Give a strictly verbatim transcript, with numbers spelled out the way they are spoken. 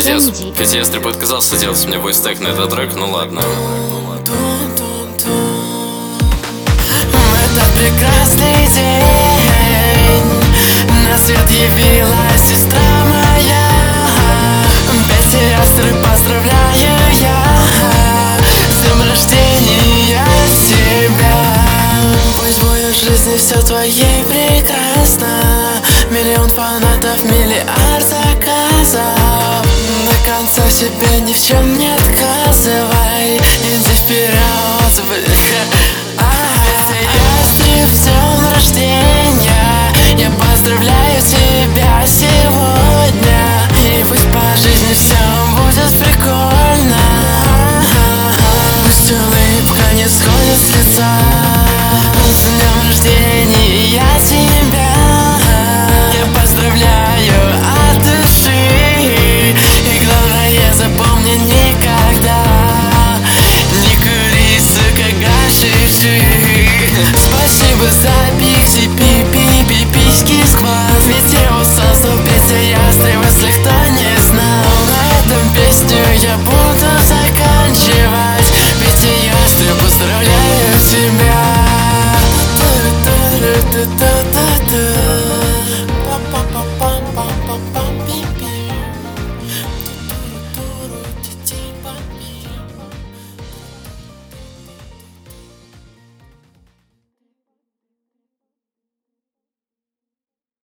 Пиздец, ведь я стрипу отказался делать мне войс-тег на этот трек, ну ладно. В этот прекрасный день на свет явилась сестра моя. Пятиастры поздравляю я с днем рождения тебя. Пусть будет в жизни все твоей прекрасно. Миллион фанатов, миллиард заказов. До конца себе ни в чем не отказывай. Иди вперед, Пятиастры, с днем рождения. Я поздравляю тебя сегодня. И пусть по жизни